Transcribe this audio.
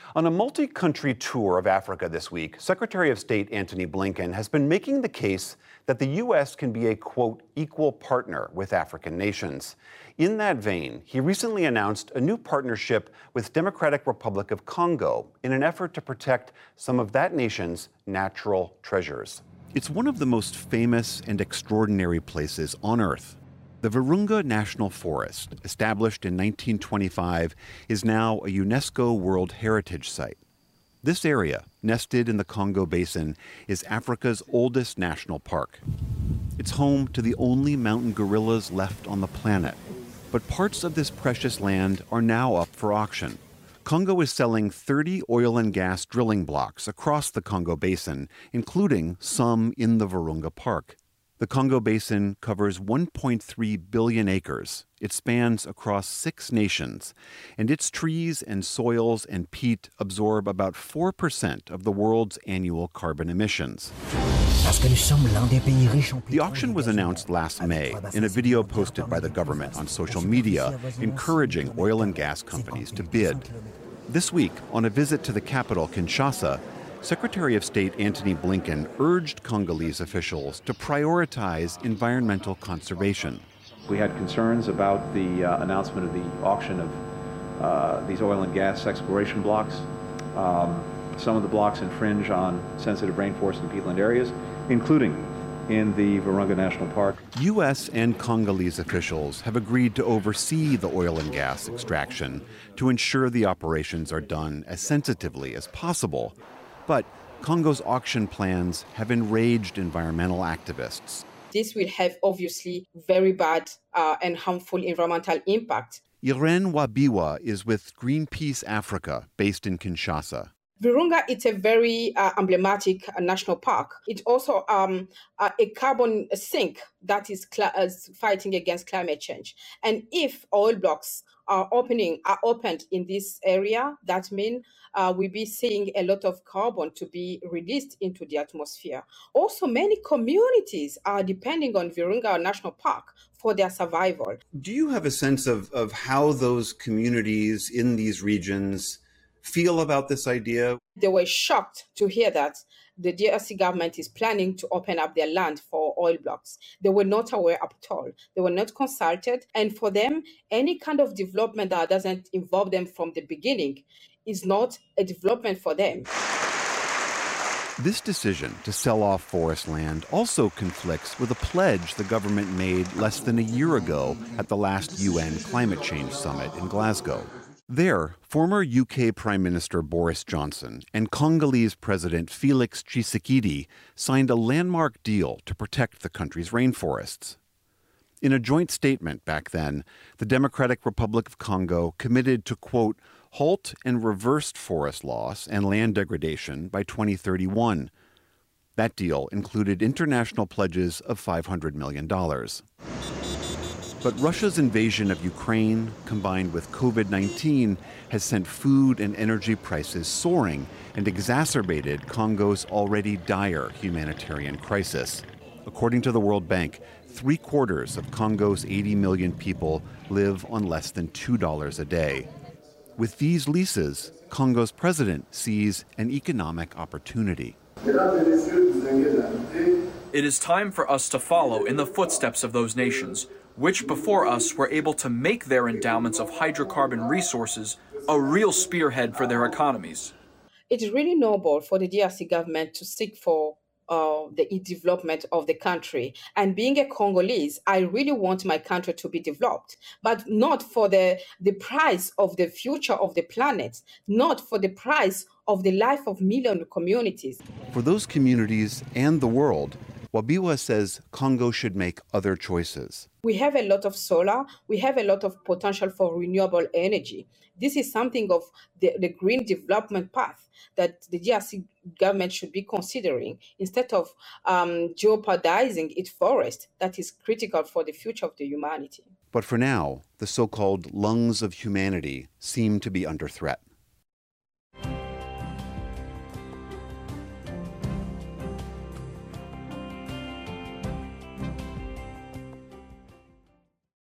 On a multi-country tour of Africa this week, Secretary of State Antony Blinken has been making the case that the U.S. can be a, quote, equal partner with African nations. In that vein, he recently announced a new partnership with Democratic Republic of Congo in an effort to protect some of that nation's natural treasures. It's one of the most famous and extraordinary places on Earth. The Virunga National Forest, established in 1925, is now a UNESCO World Heritage Site. This area, nested in the Congo Basin, is Africa's oldest national park. It's home to the only mountain gorillas left on the planet. But parts of this precious land are now up for auction. Congo is selling 30 oil and gas drilling blocks across the Congo Basin, including some in the Virunga Park. The Congo Basin covers 1.3 billion acres. It spans across 6 nations, and its trees and soils and peat absorb about 4% of the world's annual carbon emissions. The auction was announced last May in a video posted by the government on social media, encouraging oil and gas companies to bid. This week, on a visit to the capital, Kinshasa, Secretary of State Antony Blinken urged Congolese officials to prioritize environmental conservation. We had concerns about the announcement of the auction of these oil and gas exploration blocks. Some of the blocks infringe on sensitive rainforest and peatland areas, including in the Virunga National Park. U.S. and Congolese officials have agreed to oversee the oil and gas extraction to ensure the operations are done as sensitively as possible. But Congo's auction plans have enraged environmental activists. This will have obviously very bad and harmful environmental impact. Irene Wabiwa is with Greenpeace Africa, based in Kinshasa. Virunga is a very emblematic national park. It's also a carbon sink that is fighting against climate change. And if oil blocks are opened in this area, that means we'll be seeing a lot of carbon to be released into the atmosphere. Also, many communities are depending on Virunga National Park for their survival. Do you have a sense of how those communities in these regions feel about this idea? They were shocked to hear that the DRC government is planning to open up their land for oil blocks. They were not aware at all. They were not consulted. And for them, any kind of development that doesn't involve them from the beginning is not a development for them. This decision to sell off forest land also conflicts with a pledge the government made less than a year ago at the last UN Climate Change Summit in Glasgow. There, former UK Prime Minister Boris Johnson and Congolese President Felix Tshisekedi signed a landmark deal to protect the country's rainforests. In a joint statement back then, the Democratic Republic of Congo committed to, quote, halt and reverse forest loss and land degradation by 2031. That deal included international pledges of $500 million. But Russia's invasion of Ukraine, combined with COVID-19, has sent food and energy prices soaring and exacerbated Congo's already dire humanitarian crisis. According to the World Bank, 3/4 of Congo's 80 million people live on less than $2 a day. With these leases, Congo's president sees an economic opportunity. It is time for us to follow in the footsteps of those nations, which before us were able to make their endowments of hydrocarbon resources a real spearhead for their economies. It is really noble for the DRC government to seek for the development of the country. And being a Congolese, I really want my country to be developed, but not for the price of the future of the planet, not for the price of the life of millions of communities. For those communities and the world, Wabiwa says Congo should make other choices. We have a lot of solar. We have a lot of potential for renewable energy. This is something of the green development path that the DRC government should be considering instead of jeopardizing its forest that is critical for the future of the humanity. But for now, the so-called lungs of humanity seem to be under threat.